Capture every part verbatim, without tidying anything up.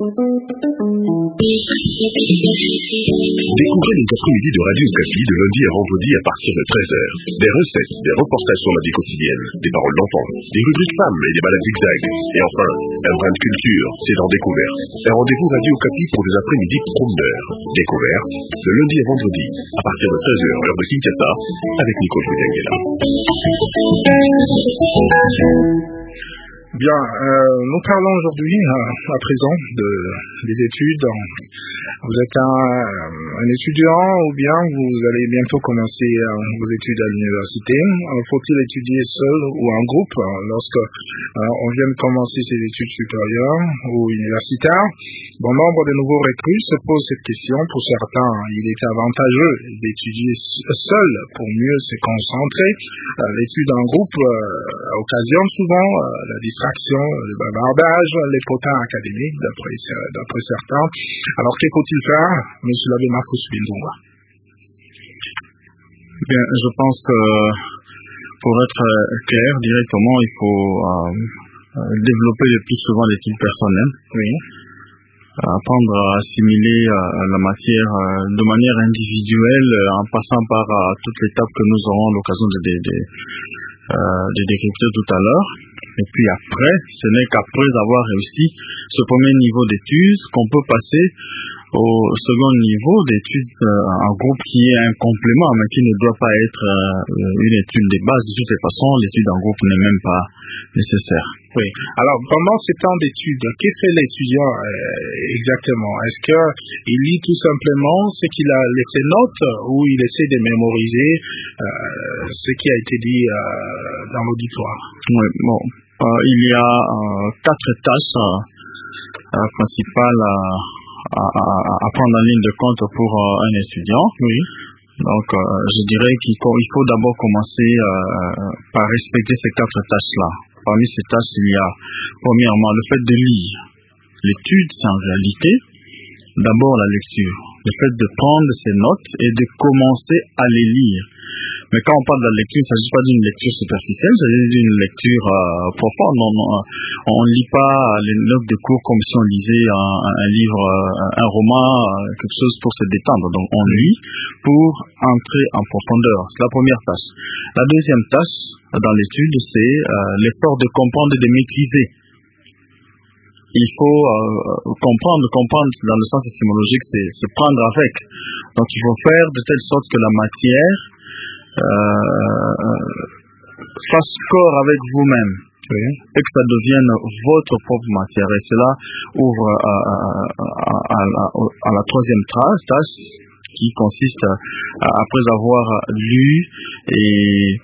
Découvrez les après-midi de Radio Okapi de lundi à vendredi à partir de treize heures. Des recettes, des reportages sur la vie quotidienne, des paroles d'enfants, des rubriques femmes et des balades zigzag. Et enfin, un brin de culture, c'est dans Découverte. Un rendez-vous Radio Okapi pour des après-midi promeneurs. Découverte, de lundi à vendredi, à partir de treize heures, heure de Kinshasa, avec Nico Joudiangela. Bien, euh, nous parlons aujourd'hui, euh, à présent, de, des études. Vous êtes un, un étudiant ou bien vous allez bientôt commencer euh, vos études à l'université. Euh, faut-il étudier seul ou en groupe euh, lorsque euh, on vient de commencer ses études supérieures ou universitaires? Bon nombre de nouveaux recrues se posent cette question. Pour certains, il est avantageux d'étudier seul pour mieux se concentrer. Euh, l'étude en groupe euh, occasionne souvent euh, la distraction, le bavardage, les potins académiques, d'après, d'après certains. Alors, que faut-il faire, monsieur l'abbé Marcus Bindunga? Bien, je pense que pour être clair directement, il faut euh, développer le plus souvent l'étude personnelle. Oui. Apprendre à assimiler euh, la matière euh, de manière individuelle euh, en passant par euh, toute l'étape que nous aurons l'occasion de, de, de, euh, de décrypter tout à l'heure. Et puis après, ce n'est qu'après avoir réussi ce premier niveau d'études qu'on peut passer au second niveau d'études euh, en groupe qui est un complément mais qui ne doit pas être euh, une étude de base. De toute façon, l'étude en groupe n'est même pas nécessaire. Oui. Alors, pendant ces temps d'études, qu'est-ce que fait l'étudiant euh, exactement? Est-ce qu'il lit tout simplement ce qu'il a laissé note ou il essaie de mémoriser euh, ce qui a été dit euh, dans l'auditoire? Oui, bon. Euh, il y a euh, quatre tâches euh, euh, principales à, à, à, à prendre en ligne de compte pour euh, un étudiant. Oui. Donc, euh, je dirais qu'il faut, il faut d'abord commencer euh, par respecter ces quatre tâches-là. Parmi ces tâches, il y a, premièrement, le fait de lire. L'étude, c'est en réalité d'abord la lecture. Le fait de prendre ces notes et de commencer à les lire. Mais quand on parle de la lecture, il ne s'agit pas d'une lecture superficielle, il s'agit d'une lecture euh, profonde. On ne lit pas les notes de cours comme si on lisait un, un livre, un, un roman, quelque chose pour se détendre. Donc on lit pour entrer en profondeur. C'est la première tâche. La deuxième tâche dans l'étude, c'est euh, l'effort de comprendre et de maîtriser. Il faut euh, comprendre, comprendre dans le sens étymologique, c'est, c'est prendre avec. Donc il faut faire de telle sorte que la matière Euh, fasse corps avec vous-même, oui, et que ça devienne votre propre matière. Et cela ouvre à, à, à, à, à, à la troisième tâche qui consiste à, après avoir lu et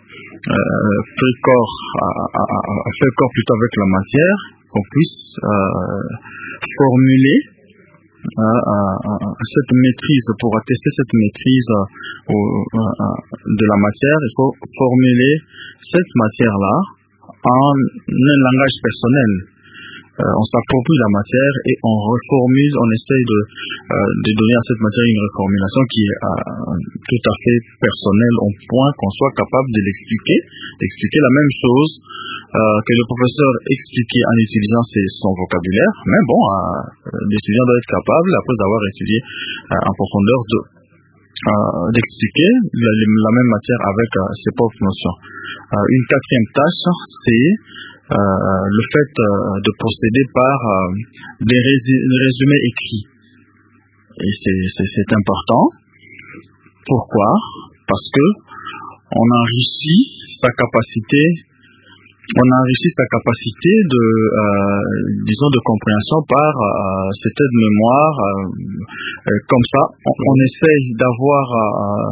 euh, fait corps, à, à, à faire corps plutôt avec la matière, qu'on puisse euh, formuler Euh, euh, euh, cette maîtrise. Pour attester cette maîtrise euh, euh, de la matière, il faut formuler cette matière-là en un langage personnel. Euh, on s'approprie la matière et on reformule, on essaye de, euh, de donner à cette matière une reformulation qui est euh, tout à fait personnelle, au point qu'on soit capable de l'expliquer, d'expliquer la même chose euh, que le professeur expliquait en utilisant ses, son vocabulaire. Mais bon, euh, l'étudiant doit être capable, après avoir étudié euh, en profondeur, de, euh, d'expliquer la, la même matière avec euh, ses propres notions. Euh, une quatrième tâche, c'est Euh, le fait euh, de procéder par euh, des résumés, résumés écrits. Et c'est, c'est, c'est important. Pourquoi? Parce que on enrichit sa capacité, on enrichit sa capacité de, euh, disons, de compréhension par euh, cette aide-mémoire. Euh, euh, comme ça, on, on essaye d'avoir, euh,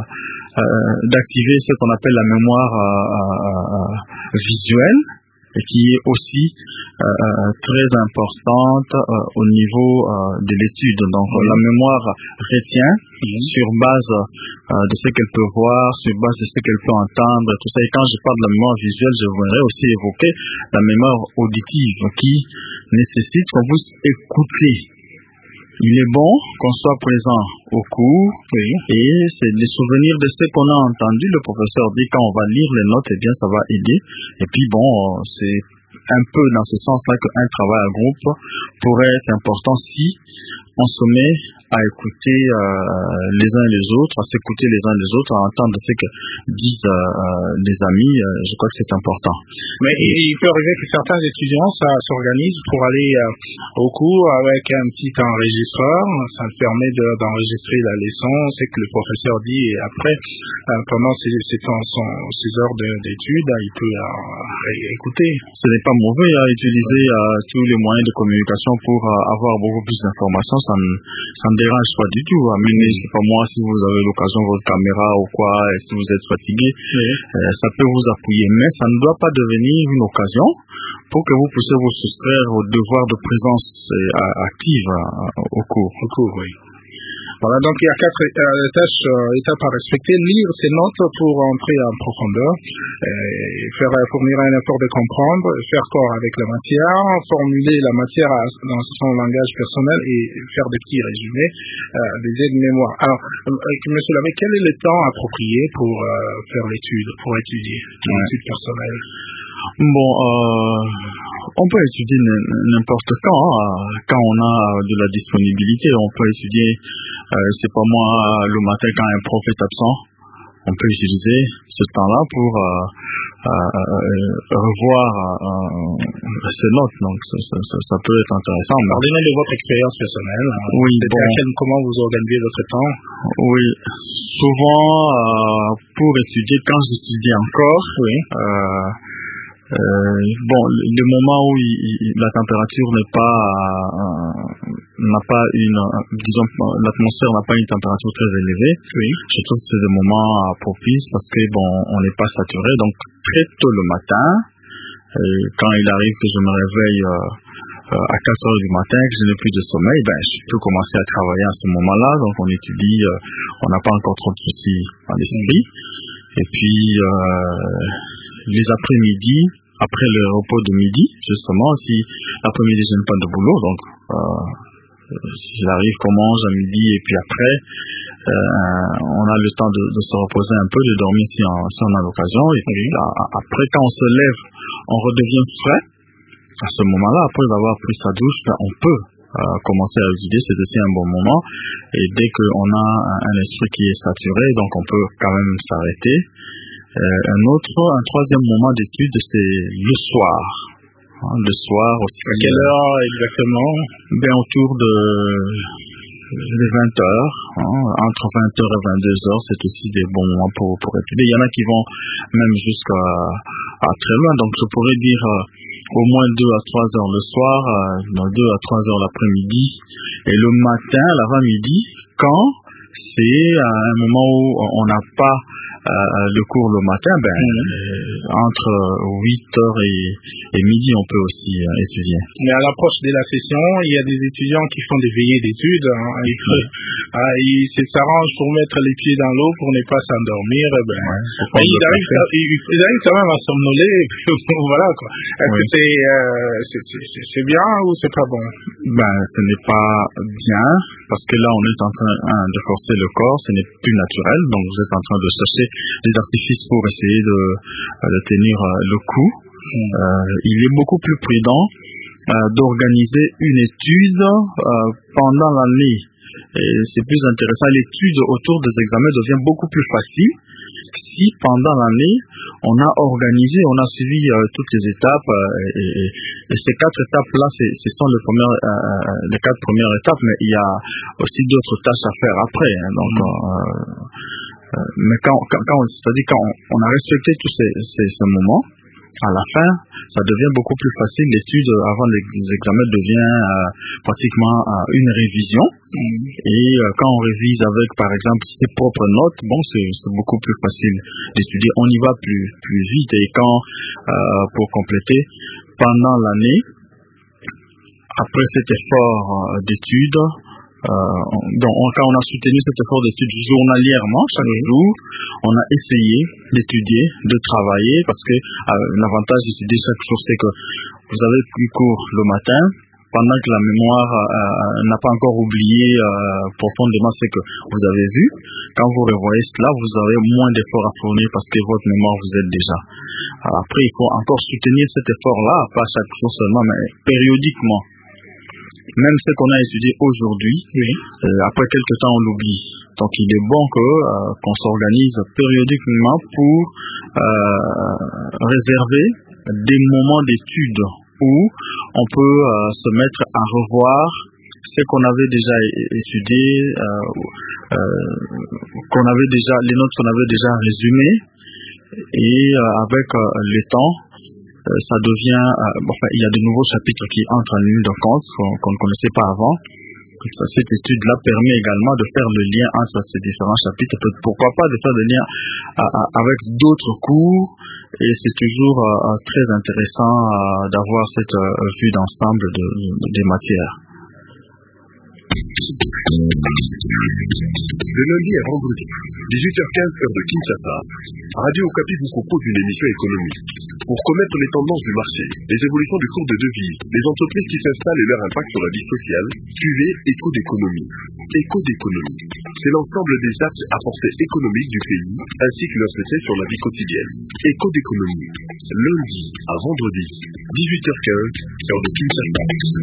euh, d'activer ce qu'on appelle la mémoire euh, euh, visuelle, et qui est aussi euh, très importante euh, au niveau euh, de l'étude. Donc oui. La mémoire retient oui. sur base euh, de ce qu'elle peut voir, sur base de ce qu'elle peut entendre, tout ça. Et quand je parle de la mémoire visuelle, je voudrais aussi évoquer la mémoire auditive qui nécessite qu'on puisse écouter. Il est bon qu'on soit présent au cours oui. et c'est des souvenirs de ce qu'on a entendu. Le professeur dit quand on va lire les notes, eh bien ça va aider. Et puis bon, c'est un peu dans ce sens-là qu'un travail en groupe pourrait être important si on se met à écouter euh, les uns les autres, à s'écouter les uns les autres, à entendre ce que disent euh, euh, les amis. Euh, je crois que c'est important. Mais il peut arriver que certains étudiants ça, s'organisent pour aller euh, au cours avec un petit enregistreur. Ça permet de, d'enregistrer la leçon, c'est que le professeur dit, et après, euh, pendant ces, ces, temps, son, ces heures de, d'études, il peut euh, écouter. Ce n'est pas mauvais à utiliser euh, tous les moyens de communication pour euh, avoir beaucoup plus d'informations. Ça ne, ça ne dérange pas du tout. Mais mm. c'est pas moi, si vous avez l'occasion, votre caméra ou quoi, et si vous êtes fatigué, mm. euh, ça peut vous appuyer. Mais ça ne doit pas devenir une occasion pour que vous puissiez vous soustraire au devoir de présence euh, active euh, au cours. Au cours, oui. Voilà, donc il y a quatre euh, tâches, euh, étapes à respecter. Lire ses notes pour entrer en profondeur, euh, faire fournir un effort de comprendre, faire corps avec la matière, formuler la matière à, dans son langage personnel et faire des petits résumés, euh, des aides-mémoire. Alors, euh, Monsieur Labbé, quel est le temps approprié pour euh, faire l'étude, pour étudier l'étude ouais. personnelle? Bon, euh, on peut étudier n'importe quand, hein. Quand on a de la disponibilité, on peut étudier, euh, c'est pas moi, le matin quand un prof est absent, on peut utiliser ce temps-là pour euh, euh, revoir euh, ses notes, donc ça, ça, ça, ça peut être intéressant. Parlez-nous de votre expérience personnelle. Hein. Oui, bon. Quel, comment vous organisez votre temps? Oui, souvent euh, pour étudier, quand j'étudie encore, oui. Euh, Euh, bon, le moment où il, il, la température n'est pas, euh, n'a pas une, disons, l'atmosphère n'a pas une température très élevée. Oui. Je trouve que c'est des moments propices parce que bon, on n'est pas saturé. Donc très tôt le matin, euh, quand il arrive que je me réveille euh, euh, à quatre heures du matin, que je n'ai plus de sommeil, ben je peux commencer à travailler à ce moment-là. Donc on étudie, euh, on n'a pas encore trop de soucis à l'esprit. Et puis euh, les après-midi, après le repos de midi, justement, si l'après-midi je n'ai pas de boulot, donc euh, j'arrive qu'on mange à midi et puis après euh, on a le temps de, de se reposer un peu, de dormir si on, si on a l'occasion. Et puis là, après quand on se lève, on redevient frais. À ce moment-là, après avoir pris sa douche, on peut euh, commencer à étudier, c'est aussi un bon moment. Et dès qu'on a un, un esprit qui est saturé, donc on peut quand même s'arrêter. Euh, un autre, un troisième moment d'étude, c'est le soir. Hein, le soir aussi. À quelle heure exactement? Ben autour de les vingt heures, hein, entre vingt heures et vingt-deux heures, c'est aussi des bons moments pour, pour étudier. Il y en a qui vont même jusqu'à à très loin, donc je pourrais dire euh, au moins deux à trois heures le soir, euh, deux à trois heures l'après-midi, et le matin, l'avant-midi, quand c'est un moment où on n'a pas euh, le cours le matin, ben, mmh. euh, entre huit heures et, et midi, on peut aussi euh, étudier. Mais à l'approche de la session, il y a des étudiants qui font des veillées d'études. Hein, ils, mmh. ah, ils s'arrangent pour mettre les pieds dans l'eau pour ne pas s'endormir. Ben, ouais, mais ils, arrivent, ils, ils arrivent quand même à somnoler. Voilà, quoi. Est-ce oui. que c'est, euh, c'est, c'est, c'est bien ou c'est pas bon? Ben, ce n'est pas bien parce que là, on est en train hein, de forcer le corps. Ce n'est plus naturel. Donc, vous êtes en train de chercher des artifices pour essayer de, de tenir le coup. Mmh. Euh, il est beaucoup plus prudent euh, d'organiser une étude euh, pendant l'année. Et c'est plus intéressant. L'étude autour des examens devient beaucoup plus facile si pendant l'année on a organisé, on a suivi euh, toutes les étapes euh, et, et, et ces quatre étapes-là, c'est, ce sont les premières, euh, les quatre premières étapes, mais il y a aussi d'autres tâches à faire après. Hein, donc, mmh. euh, euh, mais quand, quand, quand c'est-à-dire quand on, on a respecté tous ces, ces, ces moments, à la fin, ça devient beaucoup plus facile. L'étude avant les examens devient euh, pratiquement euh, une révision. Mmh. Et euh, quand on révise avec, par exemple, ses propres notes, bon, c'est, c'est beaucoup plus facile d'étudier. On y va plus plus vite. Et quand, euh, pour compléter, pendant l'année, après cet effort euh, d'étude, Euh, donc, on, quand on a soutenu cet effort d'études journalièrement, chaque jour, on a essayé d'étudier, de travailler, parce que euh, l'avantage d'étudier chaque jour, c'est que vous avez pris cours le matin, pendant que la mémoire euh, n'a pas encore oublié euh, profondément ce que vous avez vu. Quand vous revoyez cela, vous avez moins d'efforts à fournir parce que votre mémoire vous aide déjà. Alors après, il faut encore soutenir cet effort-là, pas chaque jour seulement, mais périodiquement. Même ce qu'on a étudié aujourd'hui, oui. euh, après quelques temps, on l'oublie. Donc, il est bon que euh, qu'on s'organise périodiquement pour euh, réserver des moments d'étude où on peut euh, se mettre à revoir ce qu'on avait déjà étudié, euh, euh, qu'on avait déjà, les notes qu'on avait déjà résumées, et euh, avec euh, le temps, euh, ça devient, euh, bon, enfin, il y a de nouveaux chapitres qui entrent en ligne de compte qu'on, qu'on ne connaissait pas avant. Cette étude-là permet également de faire le lien entre ces différents chapitres, pourquoi pas de faire le lien à, à, avec d'autres cours, et c'est toujours euh, très intéressant euh, d'avoir cette euh, vue d'ensemble de, de, des matières. De lundi à vendredi, dix-huit heures quinze heure de Kinshasa, Radio Okapi vous propose une émission économique. Pour connaître les tendances du marché, les évolutions du cours de devises, les entreprises qui s'installent et leur impact sur la vie sociale, suivez Écho d'économie. Écho d'économie, c'est l'ensemble des actes à portée économique du pays, ainsi que leurs effets sur la vie quotidienne. Écho d'économie, lundi à vendredi, dix-huit heures quinze heure de Kinshasa.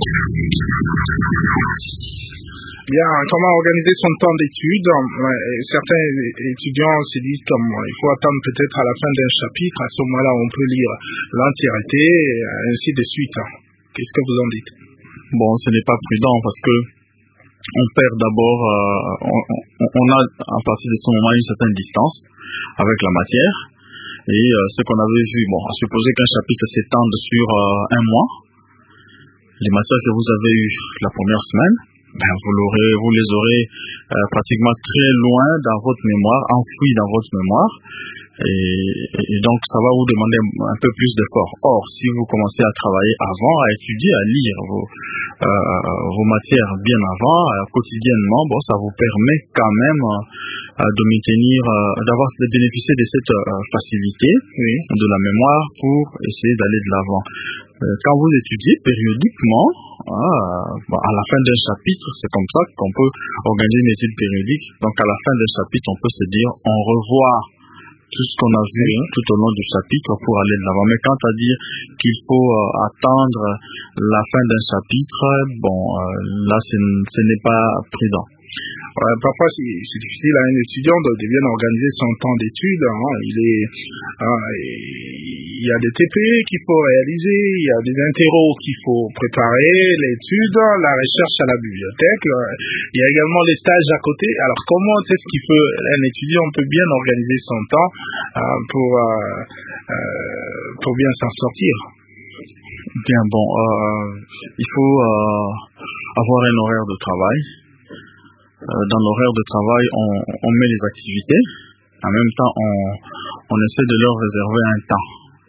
Bien, comment organiser son temps d'études? Certains étudiants se disent comme il faut attendre peut-être à la fin d'un chapitre, à ce moment-là on peut lire l'entièreté, et ainsi de suite. Qu'est-ce que vous en dites? Bon, ce n'est pas prudent parce que on perd d'abord, euh, on, on, on a à partir de ce moment une certaine distance avec la matière, et euh, ce qu'on avait vu, bon, à supposer qu'un chapitre s'étende sur euh, un mois, les matières que vous avez eues la première semaine, ben vous l'aurez, vous les aurez euh, pratiquement très loin dans votre mémoire, enfouis dans votre mémoire, et, et donc ça va vous demander un peu plus d'effort. Or, si vous commencez à travailler avant, à étudier, à lire vos, euh, vos matières bien avant, euh, quotidiennement, bon, ça vous permet quand même euh, de maintenir, euh, d'avoir de bénéficier de cette euh, facilité, oui, de la mémoire pour essayer d'aller de l'avant. Quand vous étudiez périodiquement, ah, bah à la fin d'un chapitre, c'est comme ça qu'on peut organiser une étude périodique. Donc à la fin d'un chapitre, on peut se dire, on revoit tout ce qu'on a vu tout au long du chapitre pour aller de l'avant. Mais quant à dire qu'il faut euh, attendre la fin d'un chapitre, bon, euh, là, ce n'est pas prudent. Ouais, parfois c'est, c'est difficile à un étudiant de, de bien organiser son temps d'études. Hein. Il est, hein, il y a des T P qu'il faut réaliser, il y a des interros qu'il faut préparer, l'étude, la recherche à la bibliothèque. Il y a également les stages à côté. Alors comment est-ce qu'il peut, un étudiant peut bien organiser son temps euh, pour euh, euh, pour bien s'en sortir? Bien bon, euh, il faut euh, avoir un horaire de travail. Dans l'horaire de travail, on, on met les activités. En même temps, on, on essaie de leur réserver un temps.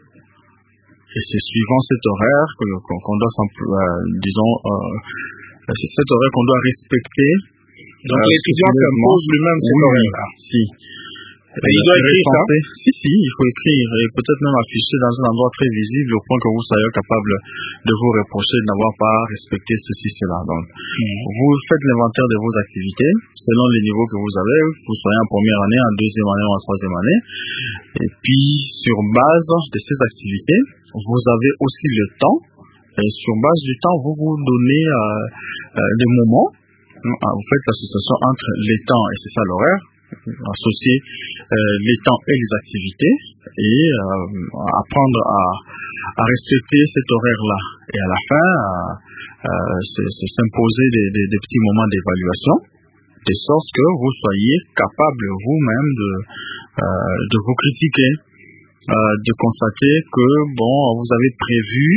Et c'est suivant cet horaire que, qu'on, qu'on doit, euh, disons, euh, c'est cet horaire qu'on doit respecter. Donc euh, l'étudiant impose lui-même cet oui, horaire-là. Si. Et il doit écrire ça? Si, si, il faut écrire et peut-être même afficher dans un endroit très visible au point que vous soyez capable de vous reprocher de n'avoir pas respecté ceci, cela. Donc, mmh. vous faites l'inventaire de vos activités selon les niveaux que vous avez, que vous soyez en première année, en deuxième année ou en troisième année. Et puis, sur base de ces activités, vous avez aussi le temps. Et sur base du temps, vous vous donnez euh, euh, des moments. Vous faites l'association entre les temps et c'est ça l'horaire. Associer euh, les temps et les activités et euh, apprendre à, à respecter cet horaire-là. Et à la fin, euh, euh, c'est, c'est s'imposer des, des, des petits moments d'évaluation, de sorte que vous soyez capable vous-même de, euh, de vous critiquer, euh, de constater que bon, vous avez prévu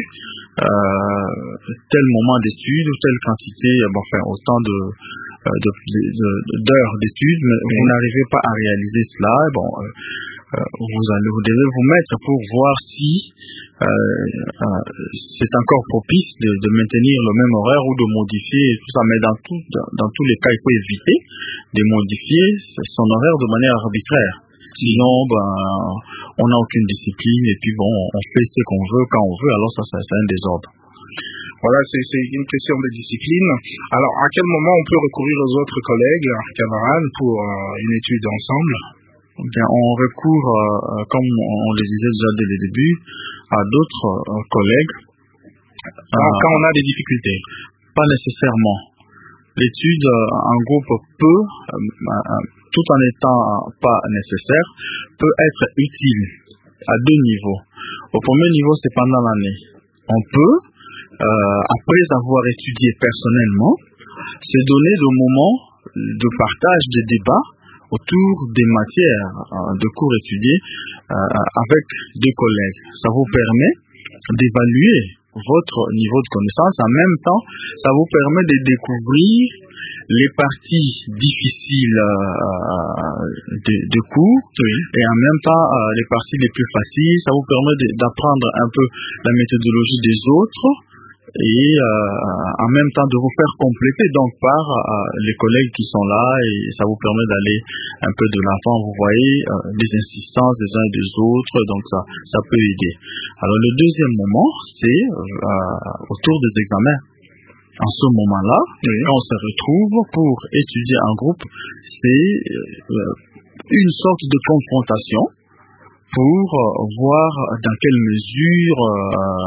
euh, tel moment d'étude ou telle quantité, bon, enfin autant de De, de, de, d'heures d'études, mais oui. Vous n'arrivez pas à réaliser cela, bon, euh, euh, vous, allez, vous devez vous mettre pour voir si euh, euh, c'est encore propice de, de maintenir le même horaire ou de modifier tout ça, mais dans, tout, dans, dans tous les cas, il faut éviter de modifier son horaire de manière arbitraire. Sinon, ben, on n'a aucune discipline et puis bon, on fait ce qu'on veut quand on veut, alors ça, ça c'est un désordre. Voilà, c'est, c'est une question de discipline. Alors, à quel moment on peut recourir aux autres collègues, camarades, pour euh, une étude ensemble? Bien, on recourt, euh, comme on le disait déjà dès le début, à d'autres euh, collègues. Quand, euh, quand on a des difficultés? Pas nécessairement. L'étude euh, en groupe peut, euh, euh, tout en étant pas nécessaire, peut être utile à deux niveaux. Au premier niveau, c'est pendant l'année. On peut, euh, après avoir étudié personnellement, se donner des moments de partage, de débat autour des matières euh, de cours étudiés euh, avec des collègues. Ça vous permet d'évaluer votre niveau de connaissance. En même temps, ça vous permet de découvrir les parties difficiles euh, de, de cours, oui, et en même temps euh, les parties les plus faciles. Ça vous permet de, d'apprendre un peu la méthodologie des autres et euh, en même temps de vous faire compléter donc par euh, les collègues qui sont là, et ça vous permet d'aller un peu de l'avant. Vous voyez euh, les insistances des uns et des autres, donc ça, ça peut aider. Alors le deuxième moment, c'est euh, autour des examens. En ce moment-là, oui, quand on se retrouve pour étudier en groupe, c'est euh, une sorte de confrontation pour euh, voir dans quelle mesure euh,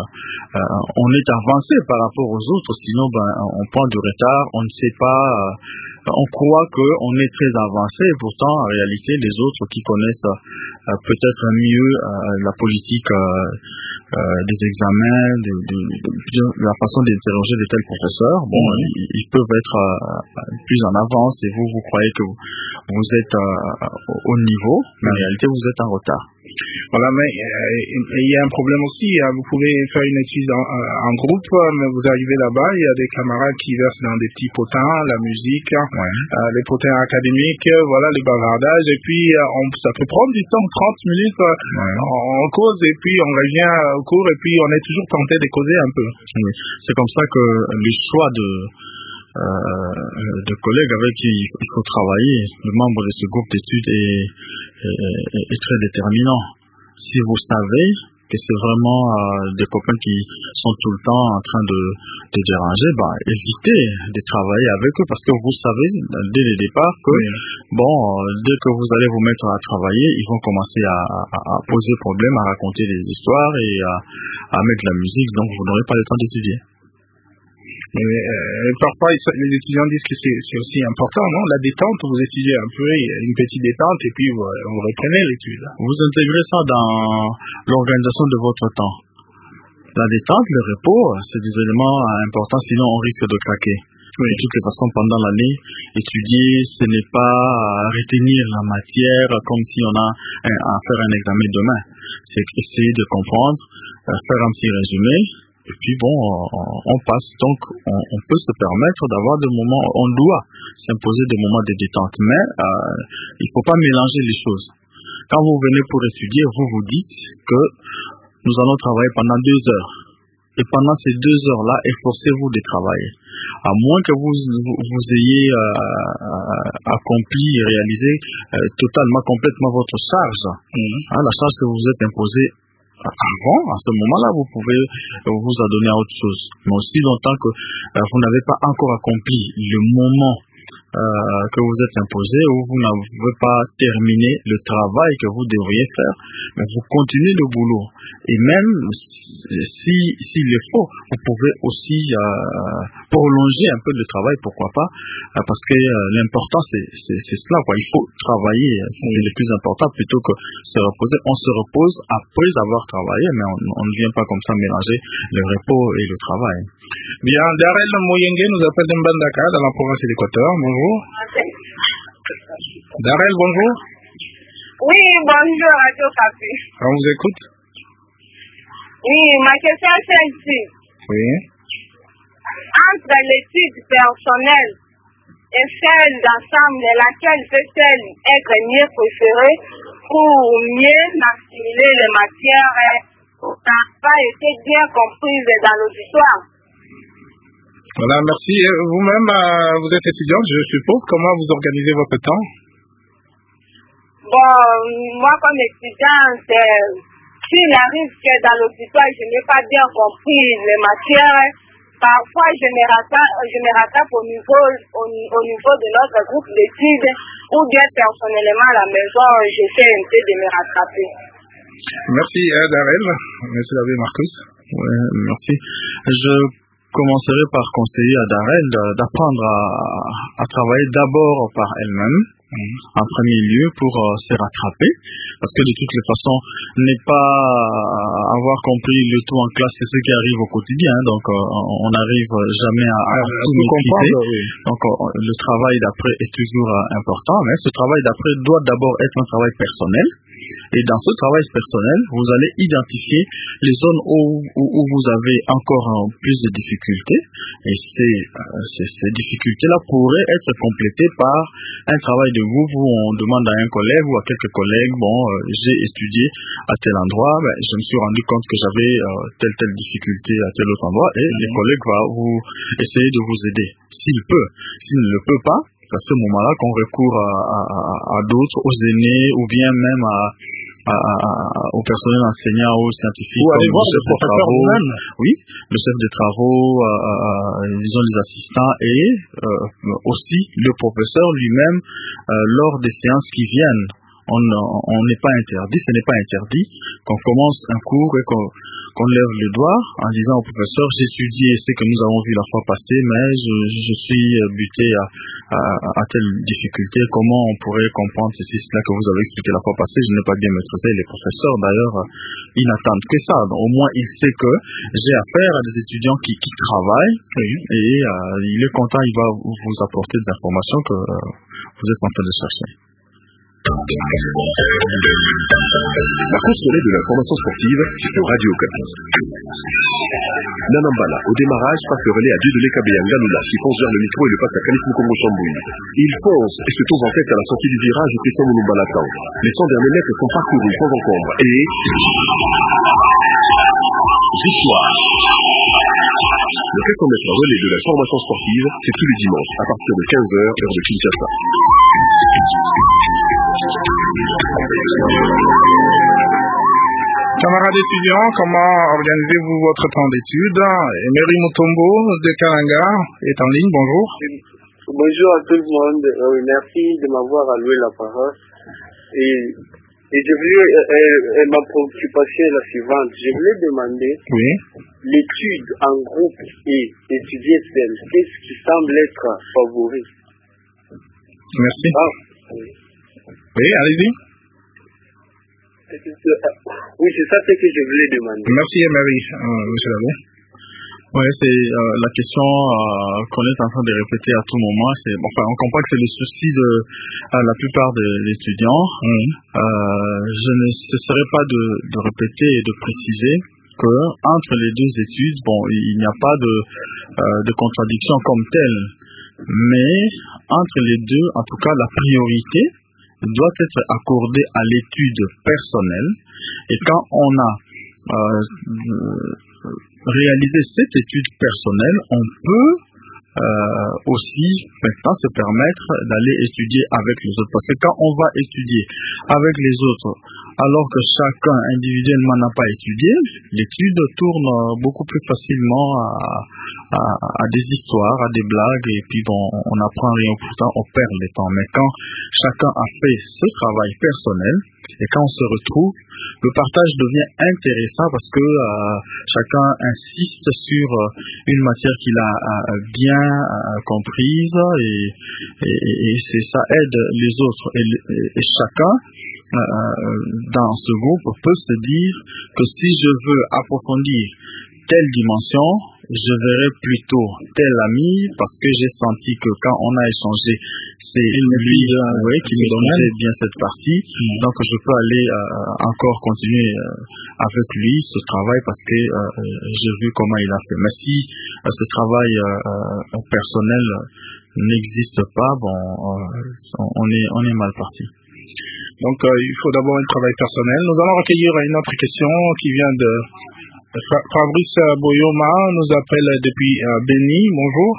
euh, on est avancé par rapport aux autres. Sinon, ben, on prend du retard, on ne sait pas, euh, on croit qu'on est très avancé, pourtant en réalité les autres qui connaissent euh, peut-être mieux euh, la politique euh, Euh, des examens, de, de, de, de la façon d'interroger de tels professeurs, bon, mmh. ils, ils peuvent être euh, plus en avance, et vous, vous croyez que vous, vous êtes euh, au niveau, mais en réalité vous êtes en retard. Voilà, mais euh, il y a un problème aussi. Hein. Vous pouvez faire une étude en, en groupe, mais vous arrivez là-bas, il y a des camarades qui versent dans des petits potins, la musique, ouais. euh, les potins académiques, voilà, les bavardages, et puis euh, on, ça peut prendre du temps, trente minutes, euh, ouais. on, on cause, et puis on revient au cours, et puis on est toujours tenté de causer un peu. Oui. C'est comme ça que le choix de Euh, de collègues avec qui il faut travailler, le membre de ce groupe d'études est, est, est, est très déterminant. Si vous savez que c'est vraiment euh, des copains qui sont tout le temps en train de, de déranger, bah, évitez de travailler avec eux, parce que vous savez dès le départ que oui. bon, euh, dès que vous allez vous mettre à travailler, ils vont commencer à, à, à poser problème, à raconter des histoires et à, à mettre de la musique, donc vous n'aurez pas le temps d'étudier. Mais euh, parfois, les étudiants disent que c'est, c'est aussi important, non? La détente, vous étudiez un peu, il y a une petite détente, et puis vous, vous reprenez l'étude. Vous intégrez ça dans l'organisation de votre temps. La détente, le repos, c'est des éléments importants, sinon on risque de craquer. Oui. De toutes les façons, pendant l'année, étudier, ce n'est pas retenir la matière comme si on a un, à faire un examen demain. C'est essayer de comprendre, faire un petit résumé, et puis bon, on, on passe. Donc, on, on peut se permettre d'avoir des moments, on doit s'imposer des moments de détente, mais euh, il ne faut pas mélanger les choses. Quand vous venez pour étudier, vous vous dites que nous allons travailler pendant deux heures. Et pendant ces deux heures-là, efforcez-vous de travailler. À moins que vous, vous, vous ayez euh, accompli et réalisé euh, totalement, complètement votre charge, mmh. hein, la charge que vous vous êtes imposée avant, à ce moment-là, vous pouvez vous adonner à autre chose. Mais aussi longtemps que euh, vous n'avez pas encore accompli le moment euh, que vous êtes imposé, ou vous n'avez pas terminé le travail que vous devriez faire, mais vous continuez le boulot. Et même si s'il le faut, vous pouvez aussi euh, prolonger un peu le travail, pourquoi pas, euh, parce que euh, l'important c'est, c'est, c'est cela, quoi. Il faut travailler, c'est le plus important, plutôt que se reposer. On se repose après avoir travaillé, mais on, on ne vient pas comme ça mélanger le repos et le travail. Bien, Darel Moyenge nous appelle de Mbandaka, dans la province de l'Équateur. Bonjour. Darel, bonjour. Oui, bonjour, Radio Café. On vous écoute. Oui, ma question est celle-ci. Oui. Entre l'étude personnelle et celle d'ensemble, laquelle peut-elle être mieux préférée pour mieux assimiler les matières qui n'ont pas été bien comprises dans l'auditoire? Voilà, merci. Vous-même, euh, vous êtes étudiante, je suppose. Comment vous organisez votre temps? Bon, moi comme étudiante, euh, s'il arrive que dans l'auditoire, je n'ai pas bien compris les matières, parfois je me rattrape, je me rattrape au niveau, au, au niveau de notre groupe d'études, ou bien personnellement à la maison, j'essaie un peu de me rattraper. Merci euh, Darel. Monsieur l'abbé Marcus. Ouais, merci. Je commencerai par conseiller à Darel d'apprendre à, à travailler d'abord par elle-même, mmh. en premier lieu, pour euh, se rattraper, parce que de toutes les façons, n'est pas avoir compris le tout en classe, c'est ce qui arrive au quotidien, donc euh, on n'arrive jamais à, à, à tout maîtriser. Oui. Donc euh, le travail d'après est toujours euh, important, mais ce travail d'après doit d'abord être un travail personnel. Et dans ce travail personnel, vous allez identifier les zones où, où, où vous avez encore euh, plus de difficultés. Et ces, euh, ces, ces difficultés-là pourraient être complétées par un travail de groupe où on demande à un collègue ou à quelques collègues, bon, euh, j'ai étudié à tel endroit, ben, je me suis rendu compte que j'avais euh, telle telle difficulté à tel autre endroit, et mmh. les collègues vont vous essayer de vous aider. S'il peut, s'il ne le peut pas, c'est à ce moment-là qu'on recourt à, à, à, à d'autres, aux aînés, ou bien même à, à, à, à, au personnel enseignant ou scientifique. Ou aller voir le professeur lui-même. Oui, le chef de travaux, euh, euh, disons les assistants, et euh, aussi le professeur lui-même euh, lors des séances qui viennent. On n'est pas interdit, ce n'est pas interdit qu'on commence un cours et qu'on qu'on lève le doigt en disant au professeur, j'ai étudié ce que nous avons vu la fois passée, mais je, je suis buté à, à, à telle difficulté, comment on pourrait comprendre ceci, cela que vous avez expliqué la fois passée, je n'ai pas bien maîtrisé. Les professeurs d'ailleurs, ils n'attendent que ça, donc, au moins il sait que j'ai affaire à des étudiants qui, qui travaillent, oui. et euh, il est content, il va vous apporter des informations que euh, vous êtes en train de chercher. La course relais de l'information sportive sur Radio Okapi. Nanambala, au démarrage, passe le relais à Dieudonné Kabea Nganoula, qui fonce vers le micro et le passe à Khalif Mukongo Chambouille. Il fonce et se trouve en tête à la sortie du virage au Tesson Moumbalatan. Les cent derniers mètres sont parcourus sans encombre et... victoire. Le quatre cents mètres relais de l'information sportive, c'est tous les dimanches, à partir de quinze heures, heure de Kinshasa. Camarades étudiants, comment organisez-vous votre temps d'études? Emery Mutombo de Kalanga est en ligne, bonjour. Bonjour à tout le monde, euh, merci de m'avoir alloué la parole. Et, et je voulais, euh, euh, ma préoccupation est la suivante, je voulais demander oui. l'étude en groupe et étudier seul, qu'est-ce qui semble être favori? Merci. Ah, oui, oui allez-y. Oui, c'est ça ce que je voulais demander. Merci, Emery. Euh, monsieur Laveau. Oui, c'est euh, la question euh, qu'on est en train de répéter à tout moment. C'est, enfin, on comprend que c'est le souci de euh, la plupart des étudiants. Mmh. Euh, je ne cesserai pas de, de répéter et de préciser que entre les deux études, bon, il n'y a pas de, euh, de contradiction comme telle, mais entre les deux, en tout cas, la priorité doit être accordée à l'étude personnelle. Et quand on a euh, réalisé cette étude personnelle, on peut euh, aussi maintenant se permettre d'aller étudier avec les autres. Parce que quand on va étudier avec les autres, alors que chacun individuellement n'a pas étudié, l'étude tourne beaucoup plus facilement à, à, à des histoires, à des blagues, et puis bon, on n'apprend rien, pourtant on perd le temps. Mais quand chacun a fait ce travail personnel, et quand on se retrouve, le partage devient intéressant parce que euh, chacun insiste sur euh, une matière qu'il a euh, bien euh, comprise, et, et, et c'est, ça aide les autres. Et, et, et chacun Euh, dans ce groupe peut se dire que si je veux approfondir telle dimension, je verrai plutôt tel ami parce que j'ai senti que quand on a échangé, c'est lui oui, qui me donnait bien cette partie. Mmh. Donc je peux aller euh, encore continuer euh, avec lui ce travail parce que euh, j'ai vu comment il a fait. Mais si euh, ce travail euh, personnel n'existe pas, bon, euh, on est on est mal parti. Donc, euh, il faut d'abord un travail personnel. Nous allons recueillir une autre question qui vient de Fabrice Boyoma, nous appelle depuis euh, Béni. Bonjour.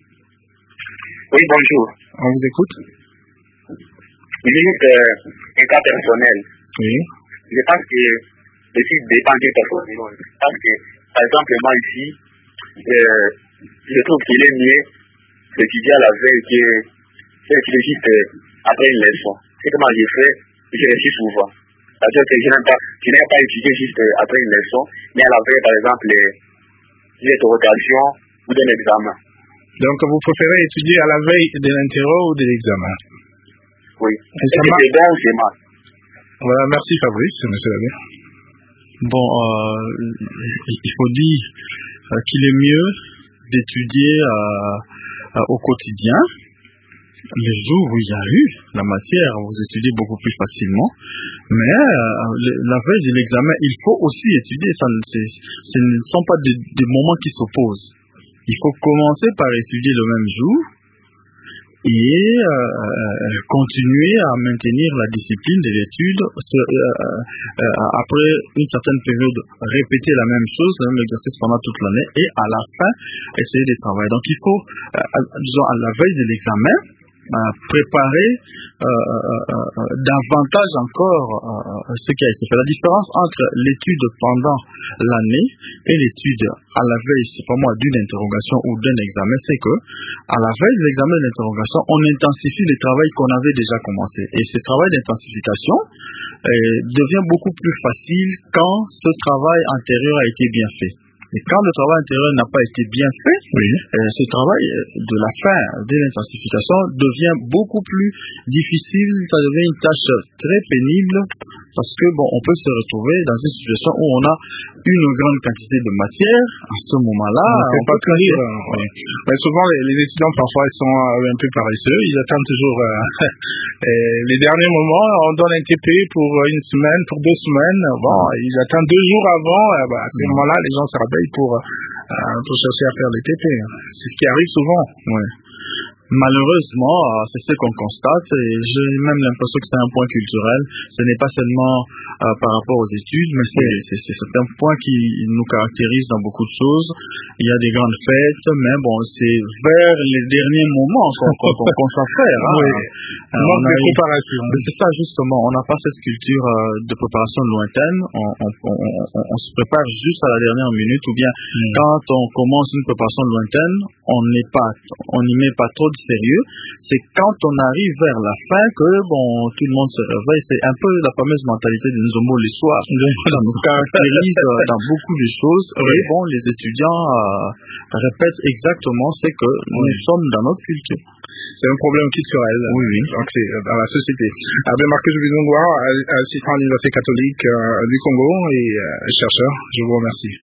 Oui, bonjour. On vous écoute. Il est euh, un cas personnel. Oui. Je pense que l'étude dépend des personnes. Parce que, par exemple, moi ici, euh, je trouve qu'il est mieux d'étudier à la veille que d'étudier juste après une leçon. C'est comment j'ai fait, je réussis souvent. C'est-à-dire que je n'aime pas, je n'aime pas étudier juste après une leçon, mais à la veille, par exemple, les, les interrogations ou d'un examen. Donc, vous préférez étudier à la veille de l'interro ou de l'examen? Oui. Et ça c'est bon ou c'est mal? Voilà, merci Fabrice, monsieur l'abbé. Bon, euh, il faut dire euh, qu'il est mieux d'étudier euh, euh, au quotidien. Les jours où il y a eu la matière, vous étudiez beaucoup plus facilement. Mais euh, le, la veille de l'examen, il faut aussi étudier. Ça, ce ne sont pas des, des moments qui s'opposent. Il faut commencer par étudier le même jour et euh, continuer à maintenir la discipline de l'étude. Euh, euh, après une certaine période, répéter la même chose, le même exercice pendant toute l'année et à la fin, essayer de travailler. Donc il faut, euh, disons, à la veille de l'examen, euh, préparer euh, euh, euh, davantage encore euh, ce qui a été fait. La différence entre l'étude pendant l'année et l'étude à la veille, c'est pas moi, d'une interrogation ou d'un examen, c'est que à la veille de l'examen et de l'interrogation, on intensifie le travail qu'on avait déjà commencé. Et ce travail d'intensification euh, devient beaucoup plus facile quand ce travail antérieur a été bien fait. Et quand le travail intérieur n'a pas été bien fait, oui. euh, ce travail de la fin de l'intensification devient beaucoup plus difficile, ça devient une tâche très pénible parce que bon, on peut se retrouver dans une situation où on a une grande quantité de matière. À ce moment-là, on ne peut pas tout lire. Oui. Mais souvent, les, les étudiants parfois ils sont euh, un peu paresseux. Ils attendent toujours euh, les derniers moments. On donne un T P pour une semaine, pour deux semaines. Bon, ils attendent deux jours avant. Euh, bah, à ce mmh. moment-là, les gens se rappellent pour euh, pour chercher à faire les T P. C'est ce qui arrive souvent. Oui. Malheureusement, c'est ce qu'on constate et j'ai même l'impression que c'est un point culturel. Ce n'est pas seulement euh, par rapport aux études, mais c'est, c'est, c'est, c'est un point qui nous caractérise dans beaucoup de choses. Il y a des grandes fêtes, mais bon, c'est vers les derniers moments qu'on, qu'on, qu'on, qu'on s'affaire. Hein. Oui. Euh, on a de préparation. C'est ça justement, on n'a pas cette culture euh, de préparation lointaine. On, on, on, on, on se prépare juste à la dernière minute ou bien mmh. quand on commence une préparation lointaine, on n'est pas, on n'y met pas trop de sérieux. C'est quand on arrive vers la fin que bon, tout le monde se réveille. C'est un peu la fameuse mentalité de Nzombo le soir. Ça nous caractérise dans beaucoup de choses. Oui. Et bon, les étudiants euh, répètent exactement ce que oui. nous sommes dans notre culture. C'est un problème culturel. Oui, oui. Donc c'est dans la société. Abbé Marcus Bizongwa, assistant à l'Université catholique euh, du Congo et euh, chercheur. Je vous remercie.